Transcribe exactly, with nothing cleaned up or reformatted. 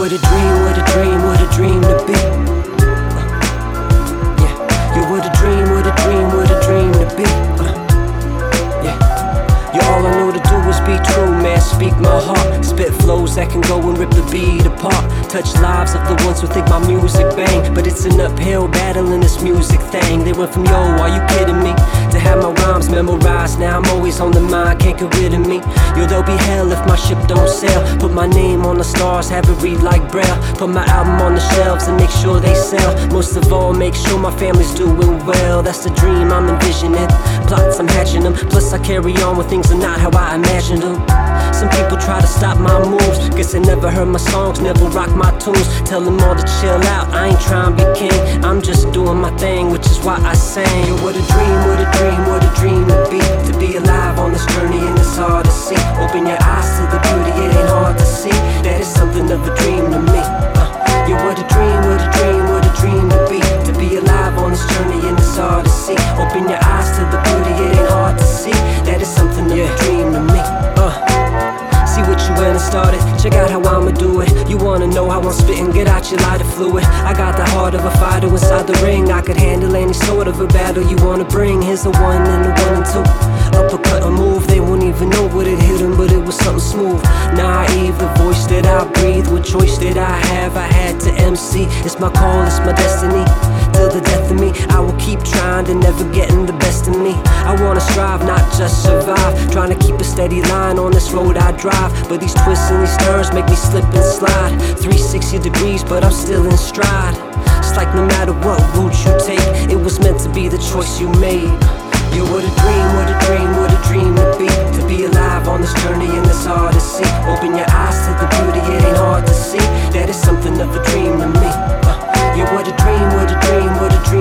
what a dream, what a dream, what a dream to be. Uh, yeah, you what a dream, what a dream, what a dream to be. Uh, yeah, you all I know to do is be true, man. Speak my heart, spit flows that can go and rip the beat apart. Touch lives of the ones who think my music bang, but it's an uphill battle in this music thing. They went from yo, are you kidding me, to have my rhymes memorized. Now I'm always on the mind, can't get rid of me. Yo, there'll be hell if my ship don't sail. Put my name on the stars, have it read like Braille. Put my album on the shelves and make sure they sell. Most of all, make sure my family's doing well. That's the dream I'm envisioning, plots I'm hatching them. Plus I carry on when things are not how I imagined them. Some people try to stop my moves, guess they never heard my songs, never rock my tunes. Tell them all to chill out, I ain't trying to be king, I'm just doing my thing, which is why I sang. Yo, what a dream, what a dream, what a dream to be. To be alive on this journey and it's hard to see. Open your eyes to the beauty, it ain't hard to see. That is something of a dream to me. uh, Yo, what a dream, what a dream, what a dream to be. To be alive on this journey and it's hard to see. Open your eyes to the beauty, it ain't hard to see. That is something of yeah. a dream to me. uh. See what you went and started, check out how I'ma do it. You wanna know how I'm spitting, get out your lighter fluid. I got the heart of a fighter inside the ring. I could handle any sort of a battle you wanna bring. Here's the one and the one and two. Uppercut a move, they won't even know what it hit them, but it was something smooth. Naive, the voice that I breathe, what choice did I have? I had to M C, it's my call, it's my destiny. Till the death of me, I will keep trying to never getting the best of me. I wanna strive, not just survive. Trying to keep a steady line on this road I drive, but these twists and these turns make me slip and slide. three sixty degrees, but I'm still in stride. It's like no matter what route you take, it was meant to be the choice you made. Yo, what a dream, what a dream, what a dream to be. To be alive on this journey and it's hard to see. Open your eyes to the beauty, it ain't hard to see. That is something of a dream to me. uh, Yo, what a dream, what a dream, what a dream